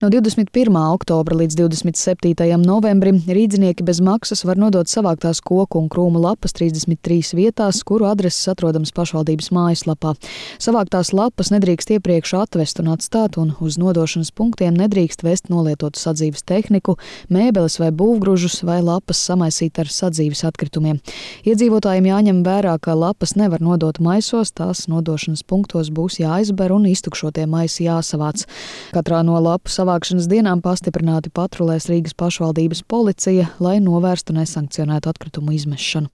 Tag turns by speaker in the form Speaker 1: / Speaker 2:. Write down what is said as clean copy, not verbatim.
Speaker 1: No 21. oktobra līdz 27. novembrim rīdzinieki bez maksas var nodot savāktās koku un krūmu lapas 33 vietās, kuru adreses atrodams pašvaldības mājaslapā. Savāktās lapas nedrīkst iepriekš atvest un atstāt, un uz nodošanas punktiem nedrīkst vest nolietotu sadzīves tehniku, mēbeles vai būvgružus vai lapas samaisīt ar sadzīves atkritumiem. Iedzīvotājiem jāņem vērā, ka lapas nevar nodot maisos, tās nodošanas punktos būs jāizber un iztukšotie maisi jāsavāc. Katrā no lapu savākšanas dienām pastiprināti patrulēs Rīgas pašvaldības policija, lai novērstu nesankcionētu atkritumu izmešanu.